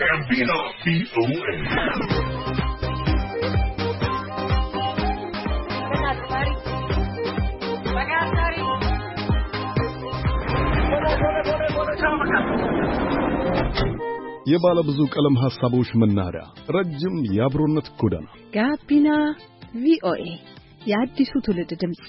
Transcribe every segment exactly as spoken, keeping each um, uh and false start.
ጋቢና ቪኦኤ የባለ ብዙ ቀለም ሐሳቦች መናኸሪያ ረጅም የአብሮነት ጎዳና ጋቢና ቪኦኤ የአዲሱ ትውልድ ድምጽ።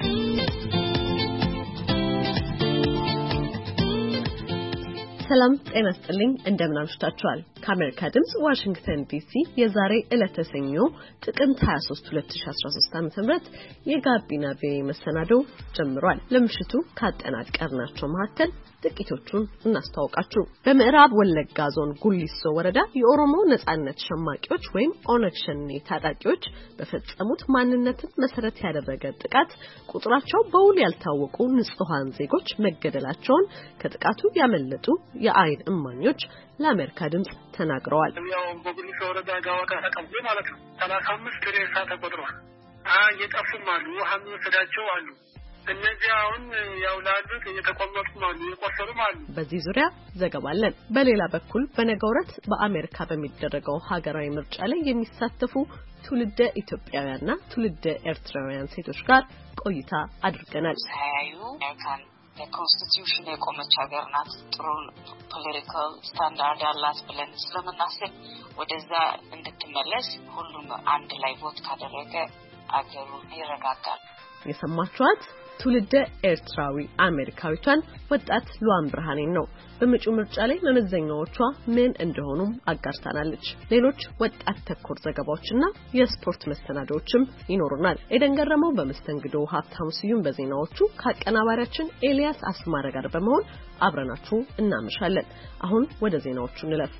ሰላም ጤና ይስጥልኝ፣ እንደምን አምሽታችኋል? ከአሜሪካ ድምጽ ዋሽንግተን ዲሲ የዛሬ ዕለተ ሰኞ ጥቅምት ሃያ ሶስት ሁለት ሺህ አስራ ሶስት ዓ.ም የጋቢና ቪኦኤ መሰናዶ ጀምሯል። ለምሽቱ ካጠናቀርናቸው መካከል ጥቂቶቹን እናስተዋውቃችሁ። በምዕራብ ወለጋ ዞን ጉሊሶ ወረዳ የኦሮሞ ነጻነት ሸማቂዎች ወይም ኦነግ ሸኔ ታጣቂዎች በፈጸሙት ማንነትን መሰረት ያደረገ ጥቃት ቁጥራቸው በውል ያልታወቁ ንጹሃን ዜጎች መገደላቸውን ከጥቃቱ ያመለጡ የአይን እማኞች ለአሜሪካ ድምጽ ተናግረዋል። ያው በጉሊሶ ወረዳ ጋዋካ ተቀምጦ ማለት ነው ሰላሳ አምስት ሬሳ ተቆጥሯል። አ የጠፉም አሉ፣ ውሃም ወሰዳቸው አሉ። እነዚህ አሁን ያው ላሉት እየተቆመጡ አሉ፣ የቆሰሉም አሉ። በዚህ ዙሪያ ዘገባ አለን። በሌላ በኩል በነገው ዕለት በአሜሪካ በሚደረገው ሀገራዊ ምርጫ ላይ የሚሳተፉ ትውልደ ኢትዮጵያውያንና ትውልደ ኤርትራውያን ሴቶች ጋር ቆይታ አድርገናል። ሳያዩ አሜሪካን ለኮንስቲቲዩሽን የቆመች ሀገር ናት፣ ጥሩ ፖለቲካል ስታንዳርድ አላት ብለን ስለምናስብ ወደዛ እንድትመለስ ሁሉም አንድ ላይ ቮት ካደረገ አገሩ ይረጋጋል። የሰማችኋት ትውልደ ኤርትራዊ አሜሪካዊቷን ወጣት ሉዋን ብርሃኔን ነው። በመጪው ምርጫ ላይ መመዘኛዎቿ ምን እንደሆኑም አጋርታናለች። ሌሎች ወጣት ተኮር ዘገባዎችና የስፖርት መሰናዶዎችም ይኖሩናል። ኤደን ገረመው በመስተንግዶ፣ ሀብታሙ ስዩም በዜናዎቹ ከአቀናባሪያችን ኤልያስ አስማረ ጋር በመሆን አብረናችሁ እናመሻለን። አሁን ወደ ዜናዎቹ እንለፍ።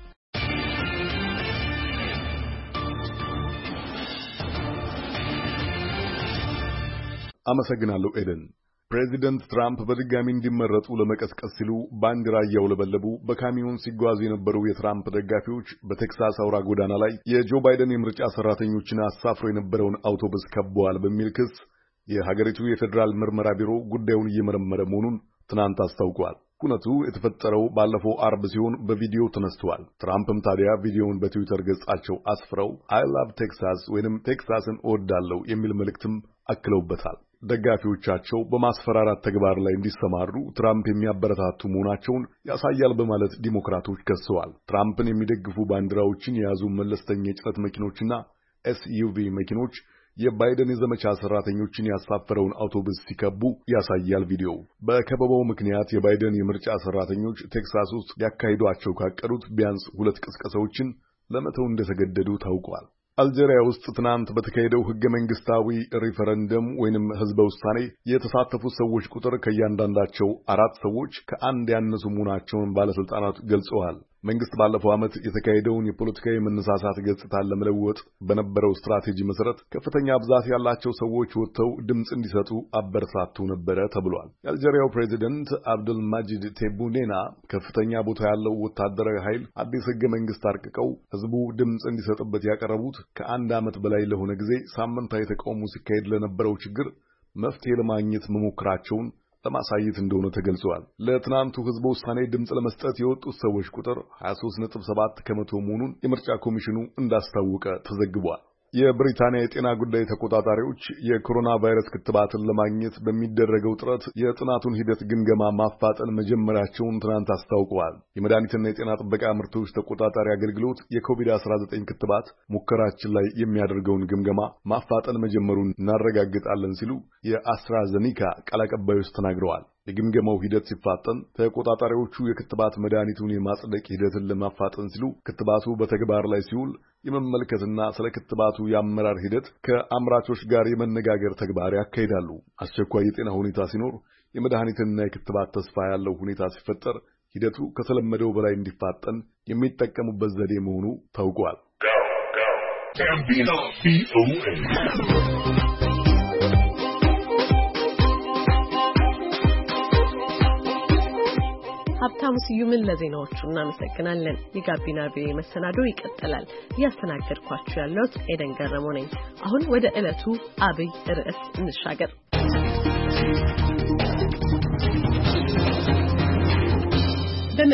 አመሰግናለሁ ኤደን። ፕሬዚደንት ትራምፕ በድጋሚ እንዲመረጡ ለመቀስቀስ ሲሉ ባንዲራ እያውለበለቡ በካሚዮን ሲጓዙ የነበሩ የትራምፕ ደጋፊዎች በቴክሳስ አውራ ጎዳና ላይ የጆ ባይደን የምርጫ ሰራተኞችን አሳፍሮ የነበረውን አውቶቡስ ከበዋል በሚል ክስ የሀገሪቱ የፌዴራል ምርመራ ቢሮ ጉዳዩን እየመረመረ መሆኑን ትናንት አስታውቋል። ኩነቱ የተፈጠረው ባለፈው አርብ ሲሆን በቪዲዮ ተነስተዋል። ትራምፕም ታዲያ ቪዲዮውን በትዊተር ገጻቸው አስፍረው አይ ላቭ ቴክሳስ ወይንም ቴክሳስን እወዳለሁ የሚል መልእክትም አክለውበታል። ደጋፊዎቻቸው በማስፈራራት ተግባር ላይ እንዲሰማሩ ትራምፕ የሚያበረታቱ መሆናቸውን ያሳያል በማለት ዲሞክራቶች ከሰዋል። ትራምፕን የሚደግፉ ባንዲራዎችን የያዙ መለስተኛ የጭነት መኪኖችና ኤስዩቪ መኪኖች የባይደን የዘመቻ ሰራተኞችን ያሳፈረውን አውቶቡስ ሲከቡ ያሳያል ቪዲዮው። በከበባው ምክንያት የባይደን የምርጫ ሰራተኞች ቴክሳስ ውስጥ ሊያካሂዷቸው ካቀዱት ቢያንስ ሁለት ቅስቀሳዎችን ለመተው እንደተገደዱ ታውቋል። አልጄሪያ ውስጥ ትናንት በተካሄደው ህገ መንግስታዊ ሪፈረንደም ወይንም ህዝበ ውሳኔ የተሳተፉ ሰዎች ቁጥር ከእያንዳንዳቸው አራት ሰዎች ከአንድ ያነሱ መሆናቸውን ባለስልጣናት ገልጸዋል። መንግስት ባለፈው ዓመት የተካሄደውን የፖለቲካዊ መነሳሳት ገጽታን ለመለወጥ በነበረው ስትራቴጂ መሰረት ከፍተኛ ብዛት ያላቸው ሰዎች ወጥተው ድምጽ እንዲሰጡ አበረታቱ ነበረ ተብሏል። የአልጄሪያው ፕሬዚደንት አብዱል ማጂድ ቴቡኔና ከፍተኛ ቦታ ያለው ወታደራዊ ኃይል አዲስ ህገ መንግስት አርቅቀው ህዝቡ ድምጽ እንዲሰጥበት ያቀረቡት ከአንድ ዓመት በላይ ለሆነ ጊዜ ሳምንታዊ ተቃውሞ ሲካሄድ ለነበረው ችግር መፍትሄ ለማግኘት መሞከራቸውን ለማሳየት እንደሆነ ተገልጿል። ለትናንቱ ህዝበ ውሳኔ ድምጽ ለመስጠት የወጡት ሰዎች ቁጥር ሃያ ሶስት ነጥብ ሰባት ከመቶ መሆኑን የምርጫ ኮሚሽኑ እንዳስታወቀ ተዘግቧል። የብሪታንያ የጤና ጉዳይ ተቆጣጣሪዎች የኮሮና ቫይረስ ክትባትን ለማግኘት በሚደረገው ጥረት የጥናቱን ሂደት ግምገማ ማፋጠን መጀመራቸውን ትናንት አስታውቀዋል። የመድኃኒትና የጤና ጥበቃ ምርቶች ተቆጣጣሪ አገልግሎት የኮቪድ አስራ ዘጠኝ ክትባት ሙከራችን ላይ የሚያደርገውን ግምገማ ማፋጠን መጀመሩን እናረጋግጣለን ሲሉ የአስትራዘኒካ ቃል አቀባዮች ተናግረዋል። የግምገማው ሂደት ሲፋጠን ተቆጣጣሪዎቹ የክትባት መድኃኒቱን የማጽደቅ ሂደትን ለማፋጠን ሲሉ ክትባቱ በተግባር ላይ ሲውል የመመልከትና ስለ ክትባቱ የአመራር ሂደት ከአምራቾች ጋር የመነጋገር ተግባር ያካሂዳሉ። አስቸኳይ የጤና ሁኔታ ሲኖር የመድኃኒትና የክትባት ተስፋ ያለው ሁኔታ ሲፈጠር ሂደቱ ከተለመደው በላይ እንዲፋጠን የሚጠቀሙበት ዘዴ መሆኑ ታውቋል። ሀብታሙ ስዩምን ለዜናዎቹ እናመሰግናለን። የጋቢና ቪኦኤ መሰናዶ ይቀጥላል። እያስተናገድኳችሁ ያለሁት ኤደን ገረመው ነኝ። አሁን ወደ ዕለቱ አብይ ርዕስ እንሻገር።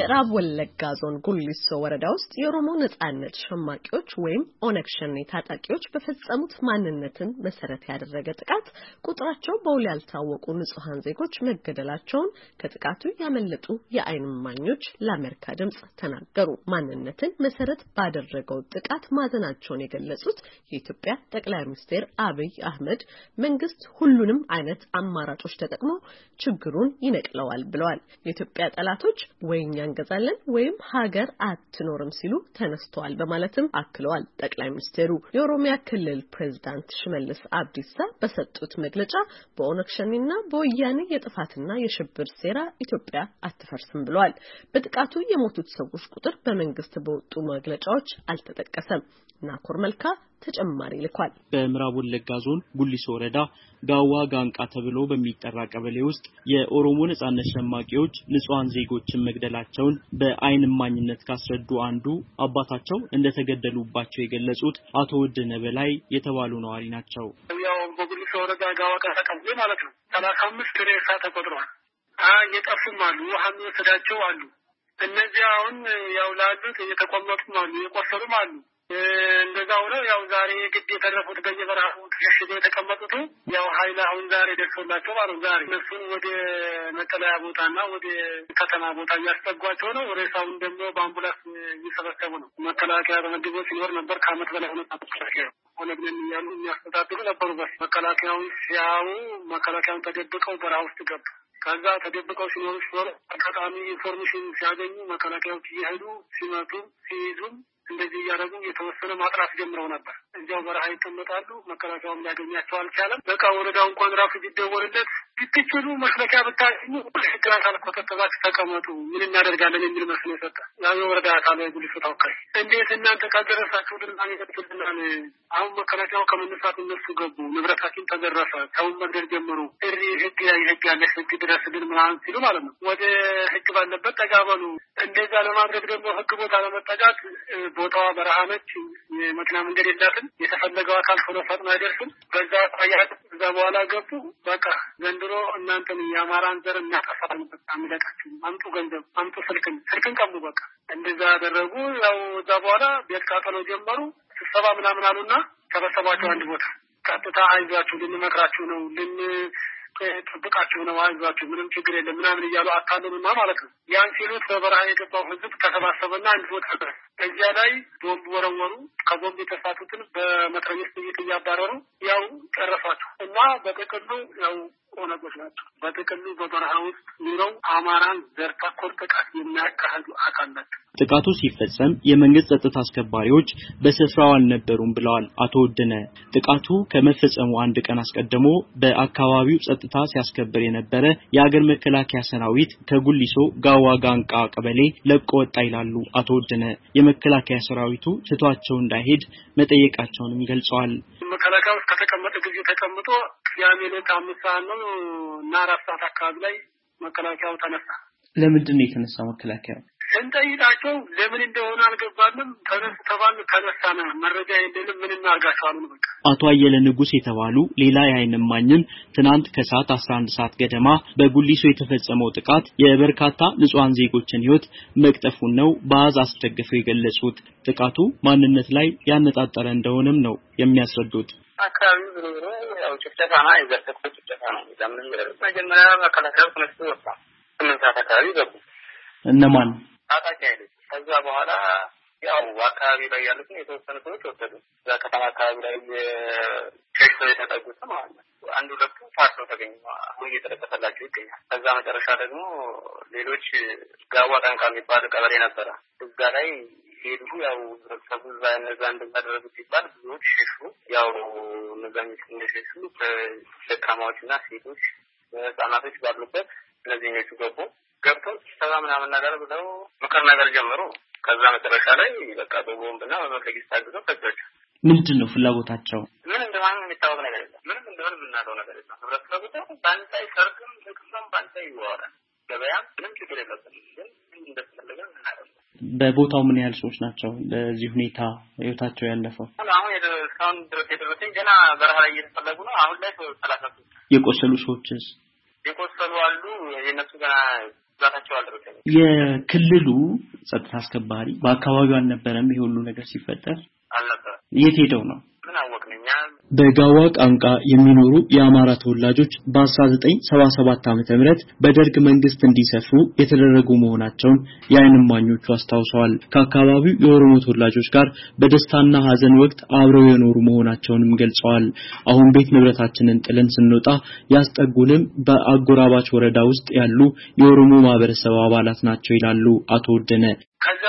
በምዕራብ ወለጋ ዞን ጉሊሶ ወረዳ ውስጥ የኦሮሞ ነጻነት ሸማቂዎች ወይም ኦነግ ሸኔ ታጣቂዎች በፈጸሙት ማንነትን መሰረት ያደረገ ጥቃት ቁጥራቸው በውል ያልታወቁ ንጹሃን ዜጎች መገደላቸውን ከጥቃቱ ያመለጡ የዓይን እማኞች ለአሜሪካ ድምጽ ተናገሩ። ማንነትን መሰረት ባደረገው ጥቃት ማዘናቸውን የገለጹት የኢትዮጵያ ጠቅላይ ሚኒስትር አብይ አህመድ መንግስት ሁሉንም አይነት አማራጮች ተጠቅሞ ችግሩን ይነቅለዋል ብለዋል። የኢትዮጵያ ጠላቶች ወይኛ እንገዛለን ወይም ሀገር አትኖርም ሲሉ ተነስተዋል በማለትም አክለዋል። ጠቅላይ ሚኒስትሩ የኦሮሚያ ክልል ፕሬዝዳንት ሽመልስ አብዲሳ በሰጡት መግለጫ በኦነግ ሸኔና በወያኔ የጥፋትና የሽብር ሴራ ኢትዮጵያ አትፈርስም ብለዋል። በጥቃቱ የሞቱት ሰዎች ቁጥር በመንግስት በወጡ መግለጫዎች አልተጠቀሰም። ናኮር መልካ ተጨማሪ ልኳል። በምዕራብ ወለጋ ዞን ጉሊሶ ወረዳ ጋዋ ጋንቃ ተብሎ በሚጠራ ቀበሌ ውስጥ የኦሮሞ ነጻነት ሸማቂዎች ንጹሃን ዜጎችን መግደላቸውን በዓይን እማኝነት ካስረዱ አንዱ አባታቸው እንደተገደሉባቸው የገለጹት አቶ ወደነ በላይ የተባሉ ነዋሪ ናቸው። ያው በጉሊሶ ወረዳ ጋዋ ጋንቃ ቀበሌ ማለት ነው ሰላሳ አምስት ሬሳ ተቆጥሯል። አ የጠፉም አሉ፣ ውሃም የወሰዳቸው አሉ። እነዚህ አሁን ያው ላሉት የተቆመጡም አሉ፣ የቆሰሉም አሉ። እንደዛው ነው። ያው ዛሬ ግድ የተረፉት በየበረሃው ተሸሽገው የተቀመጡት ያው ኃይል አሁን ዛሬ ደርሶላቸው ማለት ዛሬ እነሱን ወደ መጠለያ ቦታና ወደ ከተማ ቦታ እያስጠጓቸው ነው። ሬሳውን ደግሞ በአምቡላንስ እየሰበሰቡ ነው። መከላከያ ተመድቦ ሲኖር ነበር። ከዓመት በላይ ሆነ ተጠቅቀው ኦነግን እያሉ የሚያስተዳድሩ ነበሩ። በስ መከላከያውን ሲያዩ መከላከያውን ተደብቀው በረሃ ውስጥ ገቡ። ከዛ ተደብቀው ሲኖሩ ሲኖር አጋጣሚ ኢንፎርሜሽን ሲያገኙ መከላከያዎች እየሄዱ ሲመቱ ሲይዙም እንደዚህ ያደረጉ የተወሰነ ማጥራት ጀምረው ነበር። እዚያው በረሃ ይቀመጣሉ። መከላከያውም ሊያገኛቸው አልቻለም። በቃ ወረዳው እንኳን ራሱ ቢደወልለት ቢትችሉ መከላከያ ብታገኙ ግራ ካልተከተባችሁ ተቀመጡ ምን እናደርጋለን የሚል መስሎ ሰጠ። ያው የወረዳ አካል ጉሊሶ ተወካይ እንዴት እናንተ ካልደረሳችሁ ድንጋይ ይተጥልናል። አሁን መከላከያው ከመነሳት እነሱ ገቡ። ንብረታችን ተዘረፈ። ሰውን መግደል ጀመሩ። እሪ ህግ ላይ ህግ ያለ ህግ ድረስልን ምናምን ሲሉ ማለት ነው። ወደ ህግ ባለበት ተጋበሉ። እንደዛ ለማድረግ ደግሞ ህግ ቦታ ለመጠጋት ቦታዋ በረሃ ነች። የመኪና መንገድ የላትም። የተፈለገው አካል ሆኖ ፈጥኖ አይደርስም። በዛ አቋያት እዛ በኋላ ገቡ። በቃ ዘንድሮ እናንተን የአማራን ዘር እናጠፋለን። በጣም ይለቃችሁ አምጡ ገንዘብ አምጡ ስልክን ስልክን ቀሙ። በቃ እንደዛ ያደረጉ። ያው እዛ በኋላ ቤት ቃጠሎ ጀመሩ። ስብሰባ ምናምን አሉና ተበሰባቸው አንድ ቦታ። ቀጥታ አይዟችሁ ልንመክራችሁ ነው ልን ጥብቃችሁ ነው አይዟችሁ ምንም ችግር የለም ምናምን እያሉ አታለሉና ማለት ነው። ያን ሲሉት በበረሃ የገባው ህዝብ ተሰባሰበና አንድ ቦታ ተደረሰ። እዚያ ላይ ቦምብ ወረወሩ። ከቦምብ የተሳቱትን በመትረየስ ጥይት እያባረሩ ያው ጨረሷቸው እና በጥቅሉ ያው ኦነጎች ናቸው። በጥቅሉ በበረሃ ውስጥ ኑረው አማራን ዘር ተኮር ጥቃት የሚያካሂዱ አካል ናቸው። ጥቃቱ ሲፈጸም የመንግስት ጸጥታ አስከባሪዎች በስፍራው አልነበሩም ብለዋል አቶ ወደነ። ጥቃቱ ከመፈጸሙ አንድ ቀን አስቀድሞ በአካባቢው ጸጥታ ሲያስከብር የነበረ የሀገር መከላከያ ሰራዊት ከጉሊሶ ጋዋ ጋንቃ ቀበሌ ለቆ ወጣ ይላሉ አቶ ወደነ። የመከላከያ ሰራዊቱ ትቷቸው እንዳይሄድ መጠየቃቸውንም ገልጸዋል። መከላከያው ከተቀመጠ ጊዜ ተቀምጦ ያሜለት አምስት ሰዓት ነው እና አራት ሰዓት አካባቢ ላይ መከላከያው ተነሳ። ለምንድን ነው የተነሳው መከላከያው? እንጠይቃቸው ለምን እንደሆነ አልገባንም። ተነስ ተባል ተነሳና መረጃ የለንም ምን እናርጋቸው አሉን። በቃ አቶ አየለ ንጉስ የተባሉ ሌላ የዓይን እማኝም ትናንት ከሰዓት አስራ አንድ ሰዓት ገደማ በጉሊሶ የተፈጸመው ጥቃት የበርካታ ንጹሃን ዜጎችን ህይወት መቅጠፉን ነው በአዝ አስደግፈው የገለጹት። ጥቃቱ ማንነት ላይ ያነጣጠረ እንደሆነም ነው የሚያስረዱት። አካባቢው ብሎ ያው ጭፍጨፋ ነው የዘፈቀው ጭፍጨፋ ነው። ለምን መጀመሪያ መከላከያው ተነስቶ ወጣ። ስምንት ሰዓት አካባቢ ገቡ። እነማን ታጣቂ ኃይሎች። ከዛ በኋላ ያው አካባቢ ላይ ያሉት የተወሰኑ ሰዎች ወሰዱ። እዛ ከተማ አካባቢ ላይ ሸሽተው የተጠጉት ማለት ነው። አንዱ ሁለቱ ታስረው ተገኙ። አሁን እየተለቀቀላቸው ይገኛል። ከዛ መጨረሻ ደግሞ ሌሎች ጋዋ ጋንቃ የሚባል ቀበሌ ነበረ። እዛ ላይ ሄዱ። ያው ከብዙ አይነት እንደዛደረጉ ሲባል ብዙዎች ሸሹ። ያው እነዛኞች እንደሸሹ ደካማዎችና ሴቶች ህጻናቶች ባሉበት እነዚህኞቹ ገቡ። ገብተው ሰባ ምናምን ነገር ብለው ምክር ነገር ጀመሩ። ከዛ መጨረሻ ላይ በቃ በቦምብና በመፈጊስ ታግዘው ፈጀቹ። ምንድነው ፍላጎታቸው? ምን እንደሆነ የሚታወቅ ነገር የለም። ምን እንደሆነ የምናውቀው ነገር የለም። ህብረተሰቡ ባንታይ ሰርግም ለቅሶም ባንታይ ይወራል። ገበያም ምንም ችግር የለበትም። ግን እንደተፈለገ እናደርጋለን። በቦታው ምን ያህል ሰዎች ናቸው ለዚህ ሁኔታ ህይወታቸው ያለፈው? አሁን እስካሁን ድረስ የደረሰኝ ገና በረሃ ላይ እየተፈለጉ ነው። አሁን ላይ ሰላሳ ሶስት የቆሰሉ ሰዎችስ? የቆሰሉ አሉ። የነሱ ገና ዛታቸው አልደረሰም። የክልሉ ጸጥታ አስከባሪ በአካባቢው አልነበረም። ይሄ ሁሉ ነገር ሲፈጠር አልነበረም። የት ሄደው ነው? ምን አወቅነኛ? በጋዋ ቃንቃ የሚኖሩ የአማራ ተወላጆች በ1977 ዓመተ ምህረት በደርግ መንግስት እንዲሰፍሩ የተደረጉ መሆናቸውን የዓይን እማኞቹ አስታውሰዋል። ከአካባቢው የኦሮሞ ተወላጆች ጋር በደስታና ሐዘን ወቅት አብረው የኖሩ መሆናቸውንም ገልጸዋል። አሁን ቤት ንብረታችንን ጥለን ስንወጣ ያስጠጉንም በአጎራባች ወረዳ ውስጥ ያሉ የኦሮሞ ማህበረሰብ አባላት ናቸው ይላሉ አቶ ወደነ። ከዛ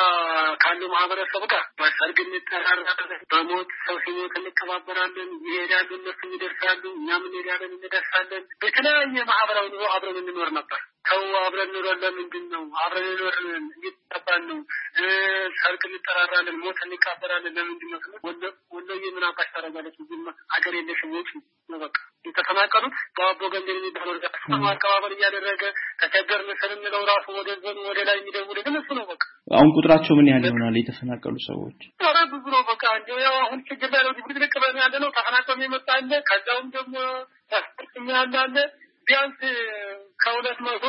ካሉ ማህበረሰብ ጋር በሰርግ እንጠራራለን፣ በሞት ሰው ሲሞት እንከባበራለን፣ ይሄዳሉ፣ እነሱ ይደርሳሉ፣ እኛም እንሄዳለን፣ እንደርሳለን። በተለያየ ማህበራዊ ኑሮ አብረን እንኖር ነበር። ሰው አብረን ኑሮ ለምንድን ነው አብረን ኑሮ እየተባባል ነው። ሰርግ እንጠራራለን፣ ሞት እንቀበራለን። ለምንድን ነው ወሎ ወሎ የምን አባሽ ታረጋለች? አገር የለሽም ወጪ ነው በቃ የተፈናቀሉት በአቦ ገንዘብ የሚባለው ጋር አቀባበል እያደረገ ተቸገርን ስንለው ራሱ ወደ ዘን ወደ ላይ የሚደውል እነሱ ነው በቃ። አሁን ቁጥራቸው ምን ያህል ይሆናል የተፈናቀሉ ሰዎች? ኧረ ብዙ ነው በቃ። እንደው ያው አሁን ችግር ላይ ነው ድብድብ ቀበል ያለ ነው። ተፈናቀሉ የመጣ አለ፣ ከዛውም ደግሞ ታስጥም ያለ አለ። ቢያንስ ከሁለት መቶ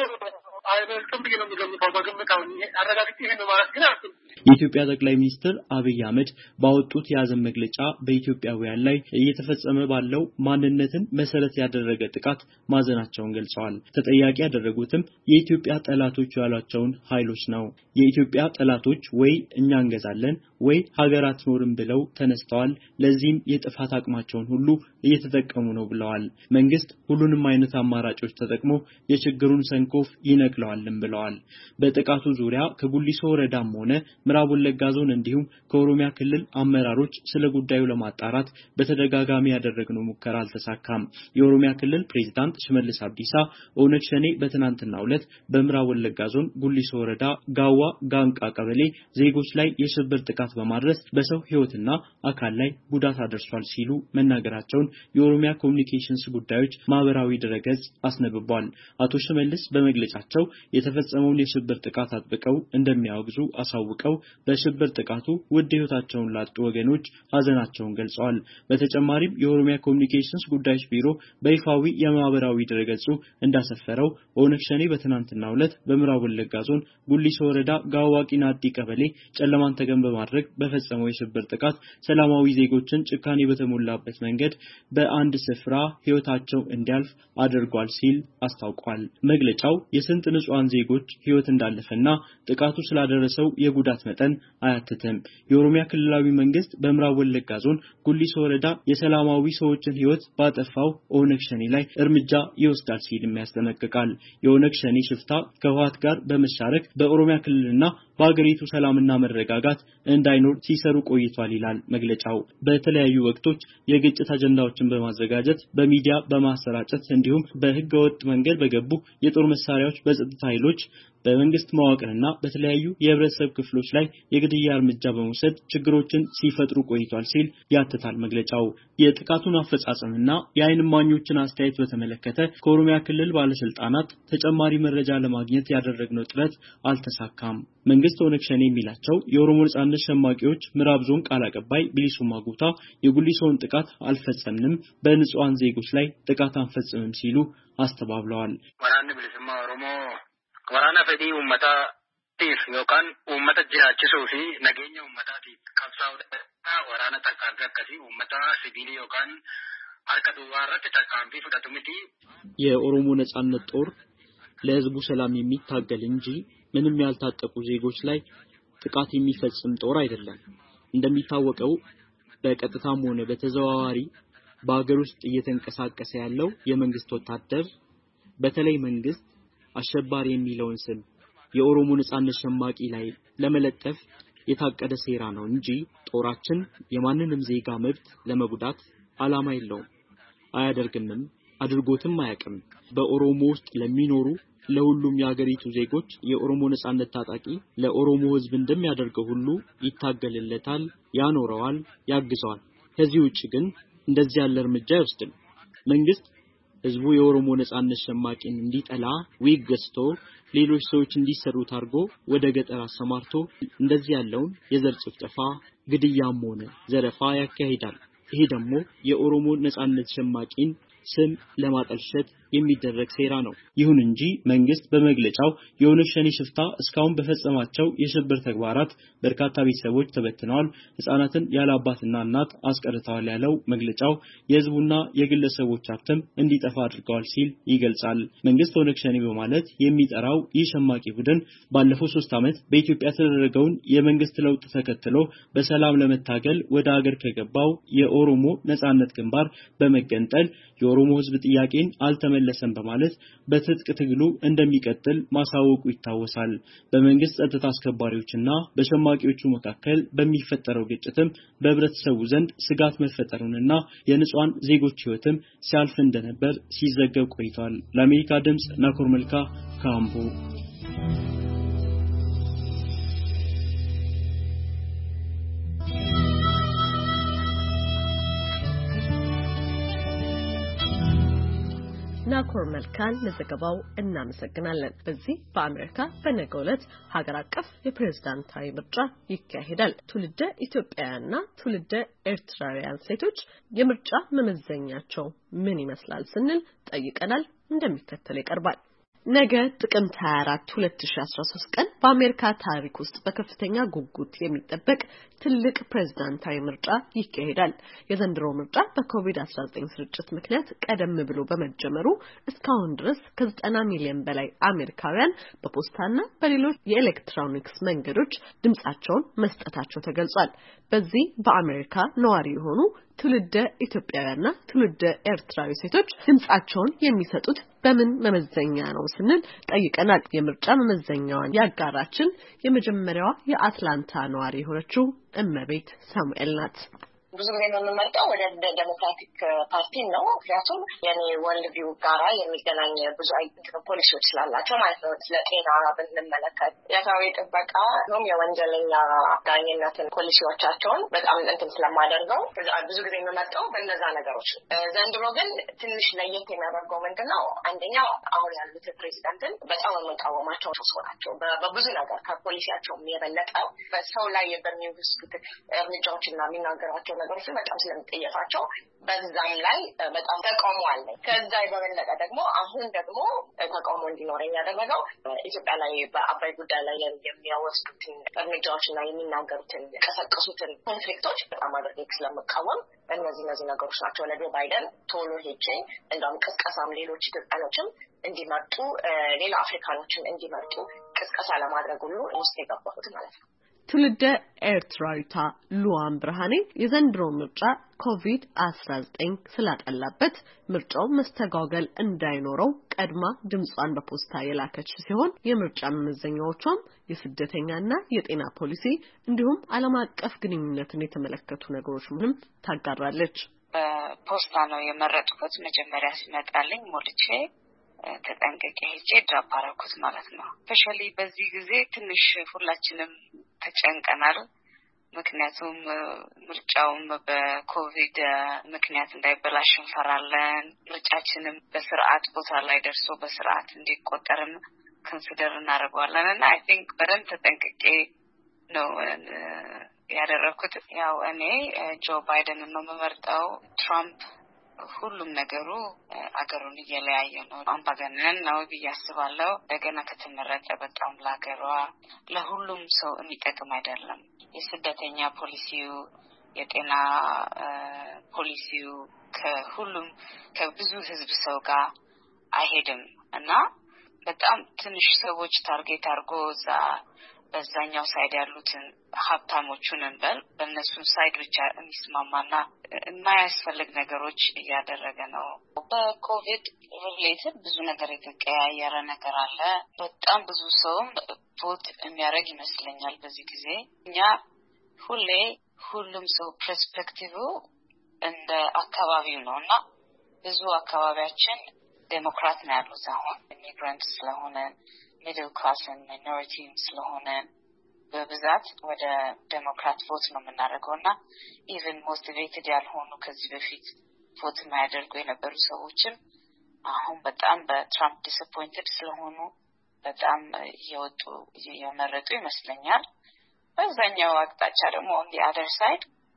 አይበልጥም ብዬ ነው የሚገምተው በግምታው። አረጋግጬ ይሄን ማለት ግን አልኩኝ። የኢትዮጵያ ጠቅላይ ሚኒስትር አብይ አህመድ ባወጡት የሐዘን መግለጫ በኢትዮጵያውያን ላይ እየተፈጸመ ባለው ማንነትን መሰረት ያደረገ ጥቃት ማዘናቸውን ገልጸዋል። ተጠያቂ ያደረጉትም የኢትዮጵያ ጠላቶች ያሏቸውን ኃይሎች ነው። የኢትዮጵያ ጠላቶች ወይ እኛ እንገዛለን ወይ ሀገር አትኖርም ብለው ተነስተዋል። ለዚህም የጥፋት አቅማቸውን ሁሉ እየተጠቀሙ ነው ብለዋል። መንግስት ሁሉንም አይነት አማራጮች ተጠቅሞ የችግሩን ሰንኮፍ ይነቅለዋልም ብለዋል። በጥቃቱ ዙሪያ ከጉሊሶ ወረዳም ሆነ ምዕራብ ወለጋ ዞን እንዲሁም ከኦሮሚያ ክልል አመራሮች ስለ ጉዳዩ ለማጣራት በተደጋጋሚ ያደረግነው ሙከራ አልተሳካም። የኦሮሚያ ክልል ፕሬዝዳንት ሽመልስ አብዲሳ ኦነግ ሸኔ በትናንትናው ዕለት በምዕራብ ወለጋ ዞን ጉሊሶ ወረዳ ጋዋ ጋንቃ ቀበሌ ዜጎች ላይ የሽብር ጥቃት በማድረስ በሰው ሕይወትና አካል ላይ ጉዳት አድርሷል ሲሉ መናገራቸውን የኦሮሚያ ኮሚኒኬሽንስ ጉዳዮች ማህበራዊ ድረገጽ አስነብቧል። አቶ ሽመልስ በመግለጫቸው የተፈጸመውን የሽብር ጥቃት አጥብቀው እንደሚያወግዙ አሳውቀው በሽብር ጥቃቱ ውድ ሕይወታቸውን ላጡ ወገኖች ሐዘናቸውን ገልጸዋል። በተጨማሪም የኦሮሚያ ኮሚኒኬሽንስ ጉዳዮች ቢሮ በይፋዊ የማህበራዊ ድረገጹ እንዳሰፈረው ኦነግ ሸኔ በትናንትናው ዕለት በምዕራብ ወለጋ ዞን ጉሊሶ ወረዳ ጋዋ ቂናዲ ቀበሌ ጨለማን ተገን በማድረግ በፈጸመው የሽብር ጥቃት ሰላማዊ ዜጎችን ጭካኔ በተሞላበት መንገድ በአንድ ስፍራ ሕይወታቸው እንዲያልፍ አድርጓል ሲል አስታውቋል። መግለጫው የስንት ንጹሃን ዜጎች ሕይወት እንዳለፈና ጥቃቱ ስላደረሰው የጉዳት መጠን አያትትም። የኦሮሚያ ክልላዊ መንግስት በምዕራብ ወለጋ ዞን ጉሊሶ ወረዳ የሰላማዊ ሰዎችን ሕይወት ባጠፋው ኦነግ ሸኔ ላይ እርምጃ ይወስዳል ሲል ያስጠነቅቃል። የኦነግ ሸኔ ሽፍታ ከህወሓት ጋር በመሻረክ በኦሮሚያ ክልልና በአገሪቱ ሰላምና መረጋጋት እንዳይኖር ሲሰሩ ቆይቷል ይላል መግለጫው። በተለያዩ ወቅቶች የግጭት አጀንዳዎችን በማዘጋጀት በሚዲያ በማሰራጨት እንዲሁም በህገወጥ መንገድ በገቡ የጦር መሳሪያዎች በጸጥታ ኃይሎች በመንግስት መዋቅርና በተለያዩ የህብረተሰብ ክፍሎች ላይ የግድያ እርምጃ በመውሰድ ችግሮችን ሲፈጥሩ ቆይቷል ሲል ያትታል መግለጫው። የጥቃቱን አፈጻጸምና የዓይን እማኞችን አስተያየት በተመለከተ ከኦሮሚያ ክልል ባለስልጣናት ተጨማሪ መረጃ ለማግኘት ያደረግነው ጥረት አልተሳካም። መንግስት ኦነግ ሸኔ የሚላቸው የኦሮሞ ነጻነት ሸማቂዎች ምዕራብ ዞን ቃል አቀባይ ቢሊሱማ ጉታ የጉሊሶውን ጥቃት አልፈጸምንም፣ በንጹሃን ዜጎች ላይ ጥቃት አንፈጽምም ሲሉ አስተባብለዋል። ወራነ ቢሊሱማ ኦሮሞ ወራና ፈዲ ኡመታ ቲፍ ዮካን ኡመታ ጅራችሱፊ ነገኛ ኡመታቲ ቀብሳው ወራና ተርካንፊ አከሲ ኡመታ ሲቪሊ ዮካን አርከዱ ዋረት ተርካንፊ ፍዳቱሚቲ የኦሮሞ ነጻነት ጦር ለህዝቡ ሰላም የሚታገል እንጂ ምንም ያልታጠቁ ዜጎች ላይ ጥቃት የሚፈጽም ጦር አይደለም። እንደሚታወቀው በቀጥታም ሆነ በተዘዋዋሪ በአገር ውስጥ እየተንቀሳቀሰ ያለው የመንግስት ወታደር በተለይ መንግስት አሸባሪ የሚለውን ስም የኦሮሞ ነጻነት ሸማቂ ላይ ለመለጠፍ የታቀደ ሴራ ነው እንጂ ጦራችን የማንንም ዜጋ መብት ለመጉዳት ዓላማ የለውም፣ አያደርግምም፣ አድርጎትም አያውቅም። በኦሮሞ ውስጥ ለሚኖሩ ለሁሉም የአገሪቱ ዜጎች የኦሮሞ ነጻነት ታጣቂ ለኦሮሞ ህዝብ እንደሚያደርገው ሁሉ ይታገልለታል፣ ያኖረዋል፣ ያግዘዋል። ከዚህ ውጪ ግን እንደዚህ ያለ እርምጃ አይወስድም። መንግስት ህዝቡ የኦሮሞ ነጻነት ሸማቂን እንዲጠላ ዊግ ገዝቶ ሌሎች ሰዎች እንዲሰሩት አድርጎ ወደ ገጠር አሰማርቶ እንደዚህ ያለውን የዘር ጭፍጨፋ ግድያም ሆነ ዘረፋ ያካሂዳል። ይሄ ደግሞ የኦሮሞ ነጻነት ሸማቂን ስም ለማጠልሸት የሚደረግ ሴራ ነው። ይሁን እንጂ መንግስት በመግለጫው የኦነግ ሸኔ ሽፍታ እስካሁን በፈጸማቸው የሽብር ተግባራት በርካታ ቤተሰቦች ተበትነዋል፣ ህጻናትን ያለ አባትና እናት አስቀርተዋል ያለው መግለጫው የህዝቡና የግለሰቦች ሀብትም እንዲጠፋ አድርገዋል ሲል ይገልጻል። መንግስት ኦነግ ሸኔ በማለት የሚጠራው ይህ ሸማቂ ቡድን ባለፈው ሶስት ዓመት በኢትዮጵያ ተደረገውን የመንግስት ለውጥ ተከትሎ በሰላም ለመታገል ወደ ሀገር ከገባው የኦሮሞ ነጻነት ግንባር በመገንጠል የኦሮሞ ህዝብ ጥያቄን አልተመለሰም በማለት በትጥቅ ትግሉ እንደሚቀጥል ማሳወቁ ይታወሳል። በመንግስት ጸጥታ አስከባሪዎችና በሸማቂዎቹ መካከል በሚፈጠረው ግጭትም በህብረተሰቡ ዘንድ ስጋት መፈጠሩንና የንጹሃን ዜጎች ህይወትም ሲያልፍ እንደነበር ሲዘገብ ቆይቷል። ለአሜሪካ ድምጽ ናኮር መልካ ካምቦ። ናኮር መልካን ለዘገባው እናመሰግናለን። በዚህ በአሜሪካ በነገው ዕለት ሀገር አቀፍ የፕሬዝዳንታዊ ምርጫ ይካሄዳል። ትውልደ ኢትዮጵያውያንና ትውልደ ኤርትራውያን ሴቶች የምርጫ መመዘኛቸው ምን ይመስላል ስንል ጠይቀናል። እንደሚከተለው ይቀርባል። ነገ ጥቅምት ሃያ አራት ሁለት ሺህ አስራ ሶስት ቀን በአሜሪካ ታሪክ ውስጥ በከፍተኛ ጉጉት የሚጠበቅ ትልቅ ፕሬዝዳንታዊ ምርጫ ይካሄዳል። የዘንድሮው ምርጫ በኮቪድ አስራ ዘጠኝ ስርጭት ምክንያት ቀደም ብሎ በመጀመሩ እስካሁን ድረስ ከዘጠና ሚሊዮን በላይ አሜሪካውያን በፖስታና በሌሎች የኤሌክትሮኒክስ መንገዶች ድምጻቸውን መስጠታቸው ተገልጿል። በዚህ በአሜሪካ ነዋሪ የሆኑ ትውልደ ኢትዮጵያውያንና ትውልደ ኤርትራዊ ሴቶች ድምጻቸውን የሚሰጡት በምን መመዘኛ ነው ስንል ጠይቀናል። የምርጫ መመዘኛዋን ያጋራችን የመጀመሪያዋ የአትላንታ ነዋሪ የሆነችው እመቤት ሳሙኤል ናት። ብዙ ጊዜ የምንመርጠው ወደ ዴሞክራቲክ ፓርቲ ነው። ምክንያቱም የኔ ወርልድ ቪው ጋራ የሚገናኝ ብዙ አይነት ፖሊሲዎች ስላላቸው ማለት ነው። ለጤና ብንመለከት የአካባቢ ጥበቃ ነው፣ የወንጀለኛ ዳኝነትን ፖሊሲዎቻቸውን በጣም እንትን ስለማደርገው ብዙ ጊዜ የምመርጠው በእነዛ ነገሮች። ዘንድሮ ግን ትንሽ ለየት የሚያደርገው ምንድነው? አንደኛው አሁን ያሉት ፕሬዚዳንትን በጣም የምንቃወማቸው ሰው ናቸው። በብዙ ነገር ከፖሊሲያቸው የበለጠ በሰው ላይ በሚወስዱት እርምጃዎችና የሚናገሯቸው ነገሮች በጣም ስለምጠየፋቸው በዛም ላይ በጣም ተቃውሞ አለ። ከዛ በበለጠ ደግሞ አሁን ደግሞ ተቃውሞ እንዲኖረኝ ያደረገው ኢትዮጵያ ላይ በአባይ ጉዳይ ላይ የሚያወስዱትን እርምጃዎችና የሚናገሩትን የቀሰቀሱትን ኮንፍሊክቶች በጣም አድርጌ ስለምቃወም እነዚህ እነዚህ ነገሮች ናቸው ለጆ ባይደን ቶሎ ሄጄ እንደውም ቅስቀሳም ሌሎች ኢትዮጵያኖችም እንዲመርጡ ሌላ አፍሪካኖችም እንዲመርጡ ቅስቀሳ ለማድረግ ሁሉ ውስጥ የገባሁት ማለት ነው። ትውልደ ኤርትራዊቷ ሉዋን ብርሃኔ የዘንድሮ ምርጫ ኮቪድ አስራ ዘጠኝ ስላጠላበት ምርጫው መስተጓገል እንዳይኖረው ቀድማ ድምጿን በፖስታ የላከች ሲሆን የምርጫ መመዘኛዎቿም የስደተኛና የጤና ፖሊሲ እንዲሁም ዓለም አቀፍ ግንኙነትን የተመለከቱ ነገሮች ምንም ታጋራለች። በፖስታ ነው የመረጥኩት። መጀመሪያ ሲመጣልኝ ሞልቼ ተጠንቅቄ ሄጄ ድራፕ አደረኩት ማለት ነው። ስፔሻሊ በዚህ ጊዜ ትንሽ ሁላችንም ተጨንቀናል። ምክንያቱም ምርጫውም በኮቪድ ምክንያት እንዳይበላሽ እንፈራለን። ምርጫችንም በስርዓት ቦታ ላይ ደርሶ በስርዓት እንዲቆጠርም ኮንሲደር እናደርጋለን እና አይ ቲንክ በደንብ ተጠንቅቄ ነው ያደረኩት። ያው እኔ ጆ ባይደን ነው የምመርጠው። ትራምፕ ሁሉም ነገሩ አገሩን እየለያየ ነው። አምባገነን ነው ብዬ አስባለሁ። እንደገና ከተመረጠ በጣም ለሀገሯ ለሁሉም ሰው የሚጠቅም አይደለም። የስደተኛ ፖሊሲው፣ የጤና ፖሊሲው ከሁሉም ከብዙ ህዝብ ሰው ጋር አይሄድም እና በጣም ትንሽ ሰዎች ታርጌት አድርጎ እዛ በዛኛው ሳይድ ያሉትን ሀብታሞቹን እንበል በእነሱ ሳይድ ብቻ የሚስማማና የማያስፈልግ ነገሮች እያደረገ ነው። በኮቪድ ሪሌትድ ብዙ ነገር የተቀያየረ ነገር አለ። በጣም ብዙ ሰውም ቮት የሚያደርግ ይመስለኛል በዚህ ጊዜ። እኛ ሁሌ ሁሉም ሰው ፐርስፔክቲቭ እንደ አካባቢው ነውና ብዙ አካባቢያችን ዴሞክራት ነው ያሉት። አሁን ኢሚግራንት ስለሆነ ሚድል ክላስ እና ማይኖሪቲ ስለሆነ በብዛት ወደ ዴሞክራት ቮት ነው የምናደርገውና ኢቭን ሞቲቬትድ ያልሆኑ ከዚህ በፊት ቮት የማያደርጉ የነበሩ ሰዎችም አሁን በጣም በትራምፕ ዲስአፖይንትድ ስለሆኑ በጣም እየወጡ እየመረጡ ይመስለኛል። በዛኛው አቅጣጫ ደግሞ on the other side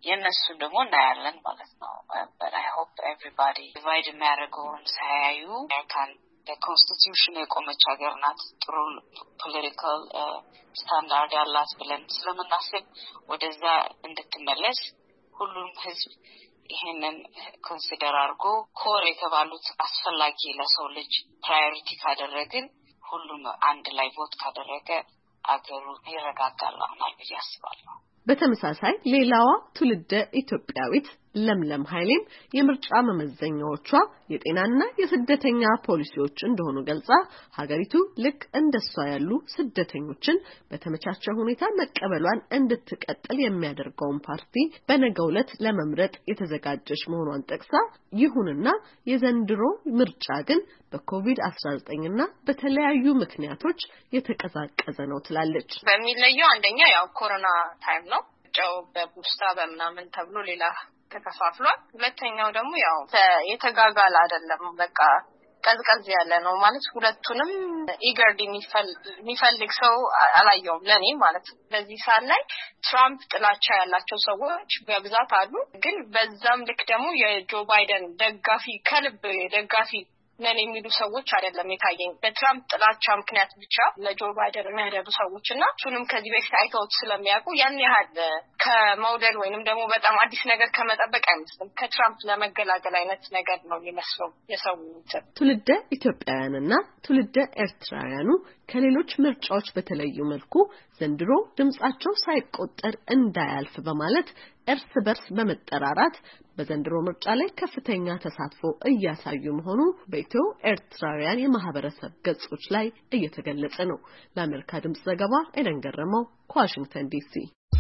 የነሱ ደግሞ እናያለን ማለት ነው። but I hope everybody divide የሚያደርገውን ሳያዩ አሜሪካን በኮንስቲቲዩሽን የቆመች ሀገር ናት፣ ጥሩ ፖለቲካል ስታንዳርድ ያላት ብለን ስለምናስብ ወደዛ እንድትመለስ ሁሉም ህዝብ ይሄንን ኮንሲደር አድርጎ ኮር የተባሉት አስፈላጊ ለሰው ልጅ ፕራዮሪቲ ካደረግን ሁሉም አንድ ላይ ቮት ካደረገ አገሩ ይረጋጋል ማለት ብዬ አስባለሁ። በተመሳሳይ ሌላዋ ትውልደ ኢትዮጵያዊት ለምለም ኃይሌም የምርጫ መመዘኛዎቿ የጤናና የስደተኛ ፖሊሲዎች እንደሆኑ ገልጻ ሀገሪቱ ልክ እንደሷ ያሉ ስደተኞችን በተመቻቸ ሁኔታ መቀበሏን እንድትቀጥል የሚያደርገውን ፓርቲ በነገው ዕለት ለመምረጥ የተዘጋጀች መሆኗን ጠቅሳ ይሁንና የዘንድሮ ምርጫ ግን በኮቪድ አስራ ዘጠኝ እና በተለያዩ ምክንያቶች የተቀዛቀዘ ነው ትላለች። በሚለየው አንደኛ ያው ኮሮና ታይም ነው። ጫው በቡስታ በመናምን ተብሎ ሌላ ተከፋፍሏል። ሁለተኛው ደግሞ ያው የተጋጋለ አይደለም፣ በቃ ቀዝቀዝ ያለ ነው ማለት ሁለቱንም ኢገርዲ የሚፈልግ ሰው አላየውም ለኔ ማለት። በዚህ ሰዓት ላይ ትራምፕ ጥላቻ ያላቸው ሰዎች በብዛት አሉ፣ ግን በዛም ልክ ደግሞ የጆ ባይደን ደጋፊ ከልብ ደጋፊ ነን የሚሉ ሰዎች አይደለም የታየኝ። በትራምፕ ጥላቻ ምክንያት ብቻ ለጆ ባይደን የሚያደርጉ ሰዎችና እሱንም ከዚህ በፊት አይተውት ስለሚያውቁ ያን ያህል ከመውደድ ወይንም ደግሞ በጣም አዲስ ነገር ከመጠበቅ አይመስልም። ከትራምፕ ለመገላገል አይነት ነገር ነው የሚመስለው የሰው ትውልደ ኢትዮጵያውያንና ትውልደ ኤርትራውያኑ ከሌሎች ምርጫዎች በተለዩ መልኩ ዘንድሮ ድምጻቸው ሳይቆጠር እንዳያልፍ በማለት እርስ በርስ በመጠራራት በዘንድሮ ምርጫ ላይ ከፍተኛ ተሳትፎ እያሳዩ መሆኑ በኢትዮ ኤርትራውያን የማህበረሰብ ገጾች ላይ እየተገለጸ ነው። ለአሜሪካ ድምጽ ዘገባ ኤደን ገረመው ከዋሽንግተን ዲሲ።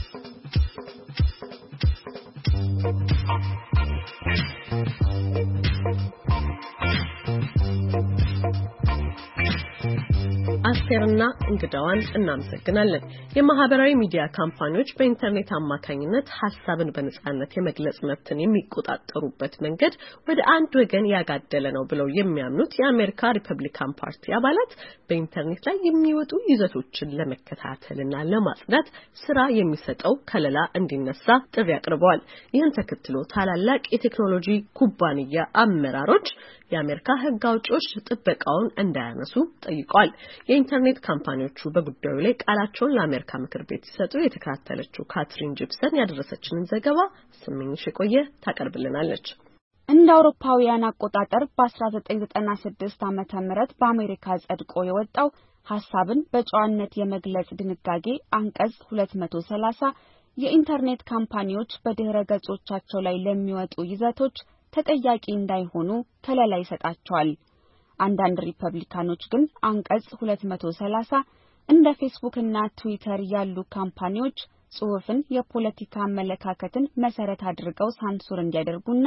አስቴርና እንግዳዋን እናመሰግናለን። የማህበራዊ ሚዲያ ካምፓኒዎች በኢንተርኔት አማካኝነት ሐሳብን በነጻነት የመግለጽ መብትን የሚቆጣጠሩበት መንገድ ወደ አንድ ወገን ያጋደለ ነው ብለው የሚያምኑት የአሜሪካ ሪፐብሊካን ፓርቲ አባላት በኢንተርኔት ላይ የሚወጡ ይዘቶችን ለመከታተልና ለማጽዳት ስራ የሚሰጠው ከለላ እንዲነሳ ጥሪ አቅርበዋል። ይህን ተከትሎ ታላላቅ የቴክኖሎጂ ኩባንያ አመራሮች የአሜሪካ ሕግ አውጪዎች ጥበቃውን እንዳያነሱ ጠይቀዋል። የኢንተርኔት ካምፓኒዎቹ በጉዳዩ ላይ ቃላቸውን ለአሜሪካ ምክር ቤት ሲሰጡ የተከታተለችው ካትሪን ጂፕሰን ያደረሰችንን ዘገባ ስምኝሽ ቆየ ታቀርብልናለች። እንደ አውሮፓውያን አቆጣጠር በ1996 ዓመተ ምህረት በአሜሪካ ጸድቆ የወጣው ሐሳብን በጨዋነት የመግለጽ ድንጋጌ አንቀጽ ሁለት መቶ ሰላሳ የኢንተርኔት ካምፓኒዎች በድህረ ገጾቻቸው ላይ ለሚወጡ ይዘቶች ተጠያቂ እንዳይሆኑ ከለላ ይሰጣቸዋል። አንዳንድ ሪፐብሊካኖች ግን አንቀጽ ሁለት መቶ ሰላሳ እንደ ፌስቡክ እና ትዊተር ያሉ ካምፓኒዎች ጽሑፍን የፖለቲካ አመለካከትን መሰረት አድርገው ሳንሱር እንዲያደርጉና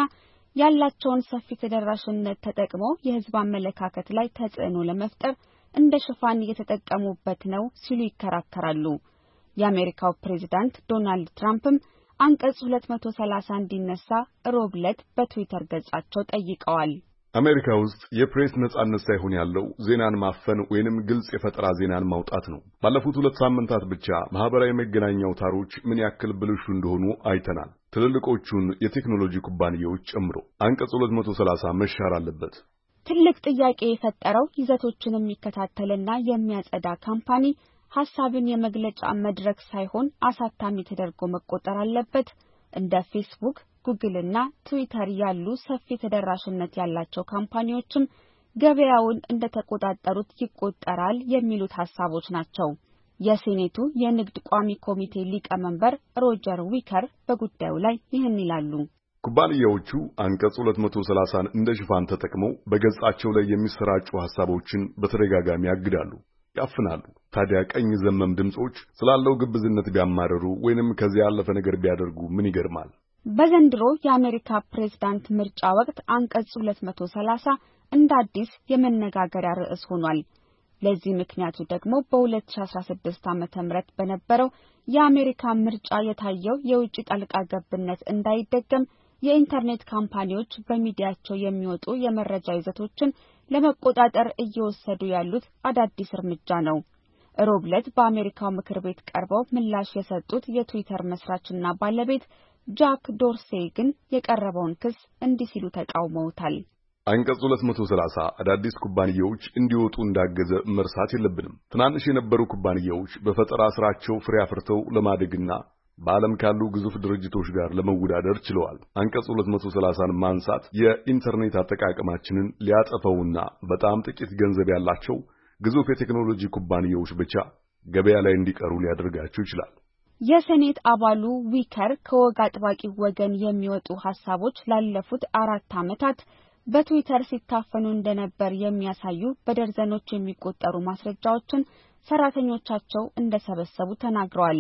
ያላቸውን ሰፊ ተደራሽነት ተጠቅመው የህዝብ አመለካከት ላይ ተጽዕኖ ለመፍጠር እንደ ሽፋን እየተጠቀሙበት ነው ሲሉ ይከራከራሉ። የአሜሪካው ፕሬዝዳንት ዶናልድ ትራምፕም አንቀጽ ሁለት መቶ ሰላሳ እንዲነሳ ሮብለት በትዊተር ገጻቸው ጠይቀዋል። አሜሪካ ውስጥ የፕሬስ ነጻነት ሳይሆን ያለው ዜናን ማፈን ወይንም ግልጽ የፈጠራ ዜናን ማውጣት ነው። ባለፉት ሁለት ሳምንታት ብቻ ማህበራዊ መገናኛ አውታሮች ምን ያክል ብልሹ እንደሆኑ አይተናል። ትልልቆቹን የቴክኖሎጂ ኩባንያዎች ጨምሮ አንቀጽ ሁለት መቶ ሰላሳ መሻር አለበት። ትልቅ ጥያቄ የፈጠረው ይዘቶችን የሚከታተልና የሚያጸዳ ካምፓኒ ሐሳብን የመግለጫ መድረክ ሳይሆን አሳታሚ ተደርጎ መቆጠር አለበት። እንደ ፌስቡክ፣ ጉግል እና ትዊተር ያሉ ሰፊ ተደራሽነት ያላቸው ካምፓኒዎችም ገበያውን እንደተቆጣጠሩት ይቆጠራል የሚሉት ሐሳቦች ናቸው። የሴኔቱ የንግድ ቋሚ ኮሚቴ ሊቀመንበር ሮጀር ዊከር በጉዳዩ ላይ ይህን ይላሉ። ኩባንያዎቹ አንቀጽ ሁለት መቶ ሰላሳን እንደ ሽፋን ተጠቅመው በገጻቸው ላይ የሚሰራጩ ሐሳቦችን በተደጋጋሚ ያግዳሉ፣ ያፍናሉ። ታዲያ ቀኝ ዘመም ድምጾች ስላለው ግብዝነት ቢያማረሩ ወይንም ከዚያ ያለፈ ነገር ቢያደርጉ ምን ይገርማል? በዘንድሮ የአሜሪካ ፕሬዝዳንት ምርጫ ወቅት አንቀጽ ሁለት መቶ ሰላሳ እንደ አዲስ የመነጋገሪያ ርዕስ ሆኗል። ለዚህ ምክንያቱ ደግሞ በ2016 ዓመተ ምህረት በነበረው የአሜሪካ ምርጫ የታየው የውጭ ጣልቃ ገብነት እንዳይደገም የኢንተርኔት ካምፓኒዎች በሚዲያቸው የሚወጡ የመረጃ ይዘቶችን ለመቆጣጠር እየወሰዱ ያሉት አዳዲስ እርምጃ ነው። ሮብለት በአሜሪካው ምክር ቤት ቀርበው ምላሽ የሰጡት የትዊተር መስራችና ባለቤት ጃክ ዶርሴ ግን የቀረበውን ክስ እንዲህ ሲሉ ተቃውመውታል። አንቀጽ ሁለት መቶ ሰላሳ አዳዲስ ኩባንያዎች እንዲወጡ እንዳገዘ መርሳት የለብንም። ትናንሽ የነበሩ ኩባንያዎች በፈጠራ ስራቸው ፍሬ አፍርተው ለማደግና በዓለም ካሉ ግዙፍ ድርጅቶች ጋር ለመወዳደር ችለዋል። አንቀጽ ሁለት መቶ ሰላሳን ማንሳት የኢንተርኔት አጠቃቀማችንን ሊያጠፋውና በጣም ጥቂት ገንዘብ ያላቸው ግዙፍ የቴክኖሎጂ ኩባንያዎች ብቻ ገበያ ላይ እንዲቀሩ ሊያደርጋቸው ይችላል። የሴኔት አባሉ ዊከር ከወግ አጥባቂ ወገን የሚወጡ ሐሳቦች ላለፉት አራት ዓመታት በትዊተር ሲታፈኑ እንደነበር የሚያሳዩ በደርዘኖች የሚቆጠሩ ማስረጃዎችን ሰራተኞቻቸው እንደሰበሰቡ ተናግረዋል።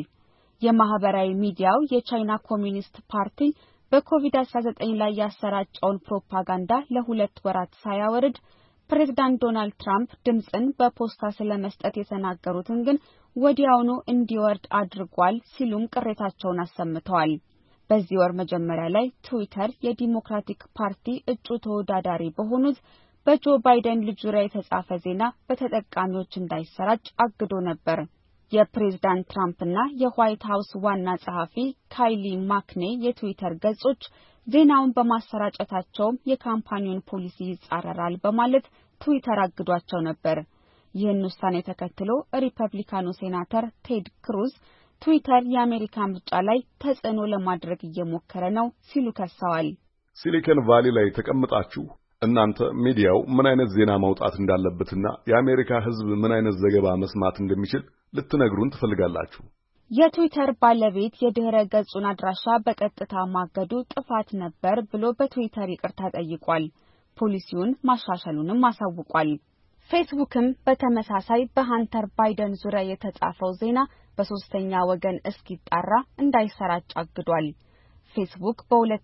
የማህበራዊ ሚዲያው የቻይና ኮሚኒስት ፓርቲ በኮቪድ አስራ ዘጠኝ ላይ ያሰራጨውን ፕሮፓጋንዳ ለሁለት ወራት ሳያወርድ ፕሬዝዳንት ዶናልድ ትራምፕ ድምጽን በፖስታ ስለመስጠት የተናገሩትን ግን ወዲያውኑ እንዲወርድ አድርጓል ሲሉም ቅሬታቸውን አሰምተዋል። በዚህ ወር መጀመሪያ ላይ ትዊተር የዲሞክራቲክ ፓርቲ እጩ ተወዳዳሪ በሆኑት በጆ ባይደን ልጅ ዙሪያ የተጻፈ ዜና በተጠቃሚዎች እንዳይሰራጭ አግዶ ነበር። የፕሬዝዳንት ትራምፕና የዋይት ሃውስ ዋና ጸሐፊ ካይሊ ማክኔ የትዊተር ገጾች ዜናውን በማሰራጨታቸው የካምፓኒውን ፖሊሲ ይጻረራል በማለት ትዊተር አግዷቸው ነበር። ይህን ውሳኔ ተከትሎ ሪፐብሊካኑ ሴናተር ቴድ ክሩዝ ትዊተር የአሜሪካ ምርጫ ላይ ተጽዕኖ ለማድረግ እየሞከረ ነው ሲሉ ከሰዋል። ሲሊኮን ቫሊ ላይ ተቀምጣችሁ እናንተ ሚዲያው ምን አይነት ዜና ማውጣት እንዳለበትና የአሜሪካ ሕዝብ ምን አይነት ዘገባ መስማት እንደሚችል ልትነግሩን ትፈልጋላችሁ። የትዊተር ባለቤት የድህረ ገጹን አድራሻ በቀጥታ ማገዱ ጥፋት ነበር ብሎ በትዊተር ይቅርታ ጠይቋል። ፖሊሲውን ማሻሻሉንም አሳውቋል። ፌስቡክም በተመሳሳይ በሃንተር ባይደን ዙሪያ የተጻፈው ዜና በሶስተኛ ወገን እስኪጣራ እንዳይሰራጭ አግዷል። ፌስቡክ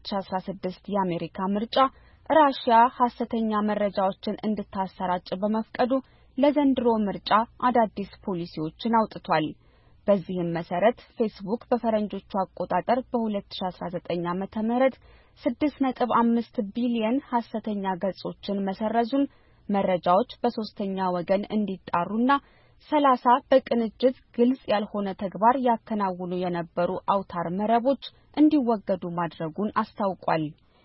በ2016 የአሜሪካ ምርጫ ራሽያ ሐሰተኛ መረጃዎችን እንድታሰራጭ በመፍቀዱ ለዘንድሮ ምርጫ አዳዲስ ፖሊሲዎችን አውጥቷል። በዚህም መሰረት ፌስቡክ በፈረንጆቹ አቆጣጠር በ2019 ዓመተ ምህረት ስድስት ነጥብ አምስት ቢሊዮን ሐሰተኛ ገጾችን መሰረዙን፣ መረጃዎች በሶስተኛ ወገን እንዲጣሩና ሰላሳ በቅንጅት ግልጽ ያልሆነ ተግባር ያከናውኑ የነበሩ አውታር መረቦች እንዲወገዱ ማድረጉን አስታውቋል።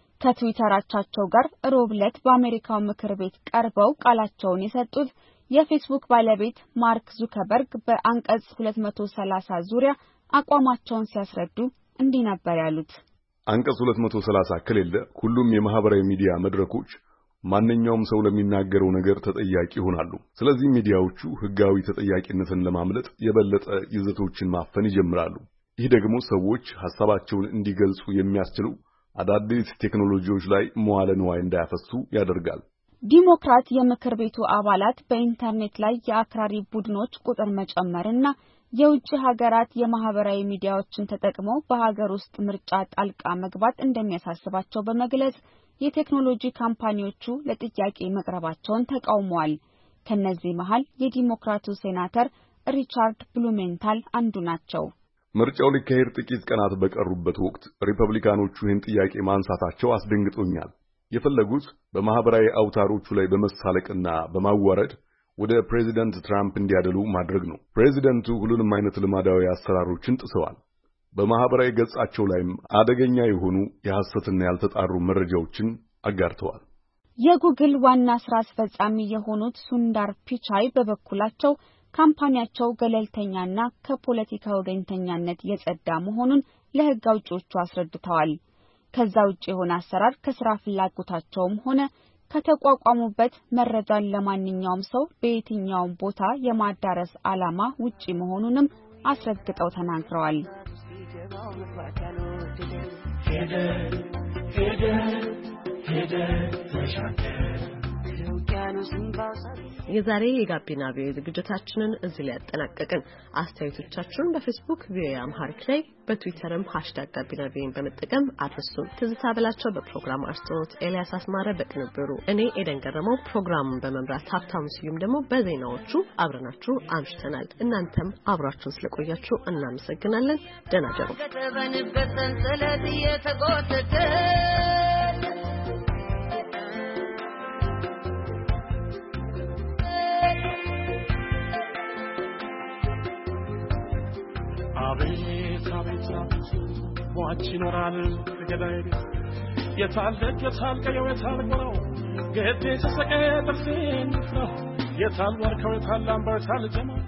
ከትዊተራቻቸው ጋር ሮብ ዕለት በአሜሪካው ምክር ቤት ቀርበው ቃላቸውን የሰጡት የፌስቡክ ባለቤት ማርክ ዙከርበርግ በአንቀጽ ሁለት መቶ ሰላሳ ዙሪያ አቋማቸውን ሲያስረዱ እንዲህ ነበር ያሉት። አንቀጽ ሁለት መቶ ሰላሳ ከሌለ ሁሉም የማህበራዊ ሚዲያ መድረኮች ማንኛውም ሰው ለሚናገረው ነገር ተጠያቂ ይሆናሉ። ስለዚህ ሚዲያዎቹ ህጋዊ ተጠያቂነትን ለማምለጥ የበለጠ ይዘቶችን ማፈን ይጀምራሉ። ይህ ደግሞ ሰዎች ሐሳባቸውን እንዲገልጹ የሚያስችሉ አዳዲስ ቴክኖሎጂዎች ላይ መዋለ ንዋይ እንዳያፈሱ ያደርጋል። ዲሞክራት የምክር ቤቱ አባላት በኢንተርኔት ላይ የአክራሪ ቡድኖች ቁጥር መጨመርና የውጭ ሀገራት የማህበራዊ ሚዲያዎችን ተጠቅመው በሀገር ውስጥ ምርጫ ጣልቃ መግባት እንደሚያሳስባቸው በመግለጽ የቴክኖሎጂ ካምፓኒዎቹ ለጥያቄ መቅረባቸውን ተቃውመዋል። ከነዚህ መሃል የዲሞክራቱ ሴናተር ሪቻርድ ብሉሜንታል አንዱ ናቸው። ምርጫው ሊካሄድ ጥቂት ቀናት በቀሩበት ወቅት ሪፐብሊካኖቹ ይህን ጥያቄ ማንሳታቸው አስደንግጦኛል። የፈለጉት በማህበራዊ አውታሮቹ ላይ በመሳለቅና በማዋረድ ወደ ፕሬዚደንት ትራምፕ እንዲያደሉ ማድረግ ነው። ፕሬዚደንቱ ሁሉንም አይነት ልማዳዊ አሰራሮችን ጥሰዋል። በማህበራዊ ገጻቸው ላይም አደገኛ የሆኑ የሐሰትና ያልተጣሩ መረጃዎችን አጋርተዋል። የጉግል ዋና ስራ አስፈጻሚ የሆኑት ሱንዳር ፒቻይ በበኩላቸው ካምፓኒያቸው ገለልተኛና ከፖለቲካ ወገንተኛነት የጸዳ መሆኑን ለሕግ አውጪዎቹ አስረድተዋል። ከዛ ውጭ የሆነ አሰራር ከስራ ፍላጎታቸውም ሆነ ከተቋቋሙበት መረጃን ለማንኛውም ሰው በየትኛውም ቦታ የማዳረስ ዓላማ ውጪ መሆኑንም አስረግጠው ተናግረዋል። የዛሬ የጋቢና ቪኦኤ ዝግጅታችንን እዚህ ላይ ያጠናቀቅን። አስተያየቶቻችሁን በፌስቡክ ቪኦኤ አምሃሪክ ላይ በትዊተርም ሃሽታግ ጋቢና ቪኦኤን በመጠቀም አድርሱን። ትዝታ ብላቸው በፕሮግራሙ አስተውት፣ ኤልያስ አስማረ በቅንብሩ፣ እኔ ኤደን ገረመው ፕሮግራሙን በመምራት ሀብታሙ ስዩም ደግሞ በዜናዎቹ አብረናችሁ አምሽተናል። እናንተም አብራችሁን ስለቆያችሁ እናመሰግናለን። ደህና ደሩ። I'll be coming to ሟች ይኖራል ገዳይ የታል ደግ የታል ቀየው የታል ጎራው ገዴ ተሰቀ ጥርሴን ነው የታል ወርከው የታል አምባው የታል ጀማ